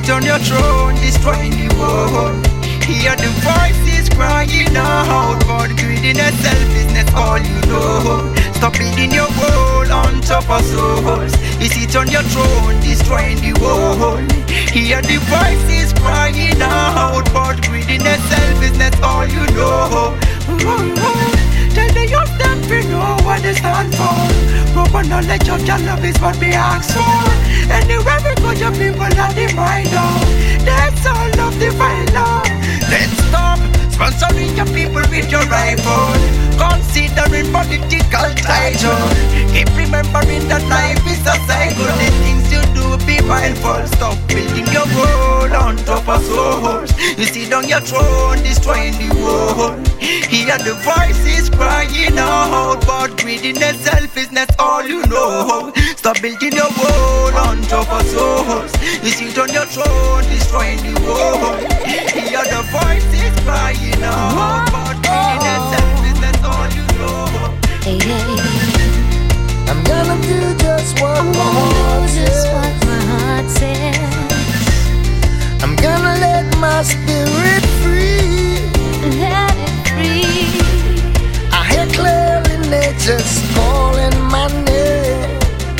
sit on your throne, destroying the world. Hear the voices crying out, but greediness, selfishness, all you know. Stop building your world on top of souls. You sit on your throne, destroying the world. Hear the voices crying out, but greediness, selfishness, all you know. Tell the youth that we know what they stand for. Proper knowledge of your love is what we ask for. Anywhere we go, your people are the mind out. That's all of the violence. Let's stop sponsoring your people with your rifle. Considering political title. Keep remembering that life is a cycle. The things you do, be mindful. Stop building your world on top of souls. You sit on your throne, destroying the world. Hear the voices crying out, but greediness, selfishness, all you know. Stop building your world on top of souls. You sit on your throne, destroying the world. Hear the voices crying out, but greediness, selfishness, all you know. Hey, hey. I'm gonna do just what my heart says. I'm gonna let my spirit free. Let it free. I hear clearly nature's calling my name.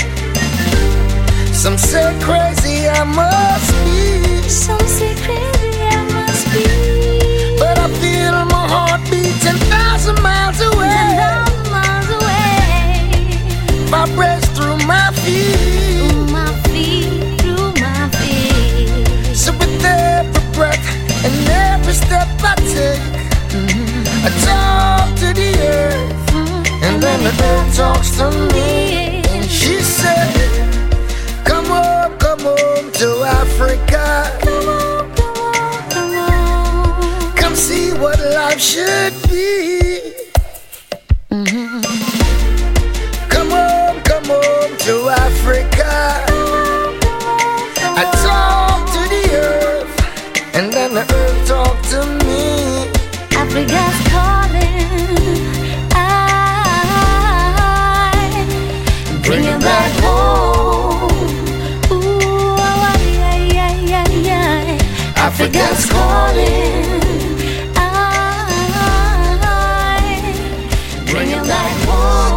Some say crazy I must be. Some say crazy I must be. But I feel my heart beating 1,000 miles away. 10,000 miles away. Vibrates through my feet. Through my feet, through my feet. So with every breath and every step I take, I talk to the earth, and then the earth talks to me. And she said, come home to Africa. Come on, come on, come on. Come see what life should be. Come home to Africa. I talk to the earth, and then the earth talk to me. Africa's calling. I bring it back home. Ooh, ay, ay, ay, ay. Africa's calling. I bring it back home.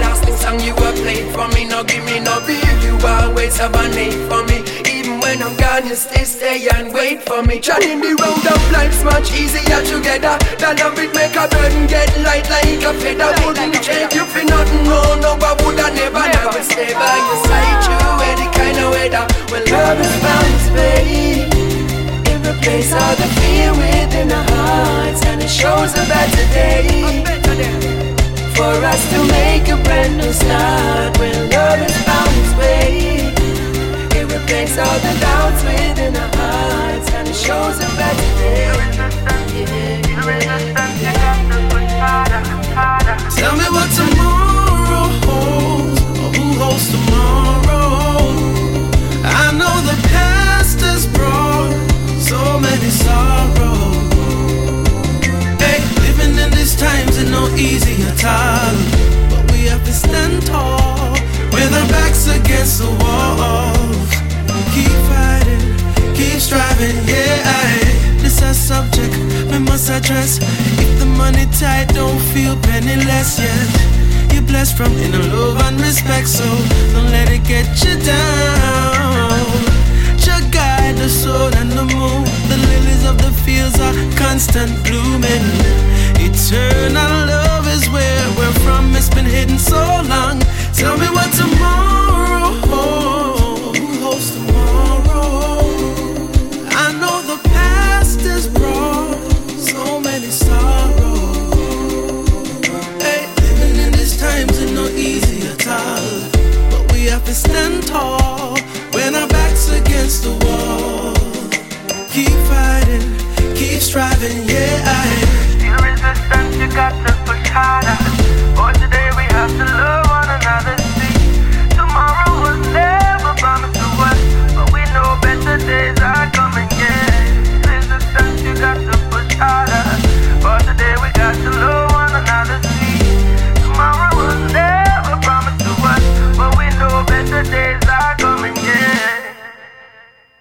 Give me no beat, you always have a name for me. Even when I'm gone and you stay and wait for me. Treading the road of life's much easier together. The love it make a burden get light like a feather. Wouldn't take you for nothing, no, I woulda never stay by your side through any kind of weather. When love is found its way, it replaces all the fear within our hearts, and it shows a better day for us to make a brand new start. When love has found its way, it replaces all the doubts within our hearts, and it shows a better day. Tell me what tomorrow holds, or who holds tomorrow. I know the past has brought so many sorrows. Hey, living in these times is no easy at all, but we have to stand tall with our backs against the walls. Keep fighting, keep striving, yeah. This a subject we must address. If the money tight, don't feel penniless yet. You're blessed from inner love and respect, so don't let it get you down. Just guide the soul and the moon. The lilies of the fields are constant blooming. Eternal love is where we're from. It's been hidden so long. Tell me what tomorrow holds. Who holds tomorrow? I know the past has brought so many sorrows. Hey, living in these times is no easy at all, but we have to stand tall when our backs against the wall. Keep fighting, keep striving, yeah. Feel resistance, you got to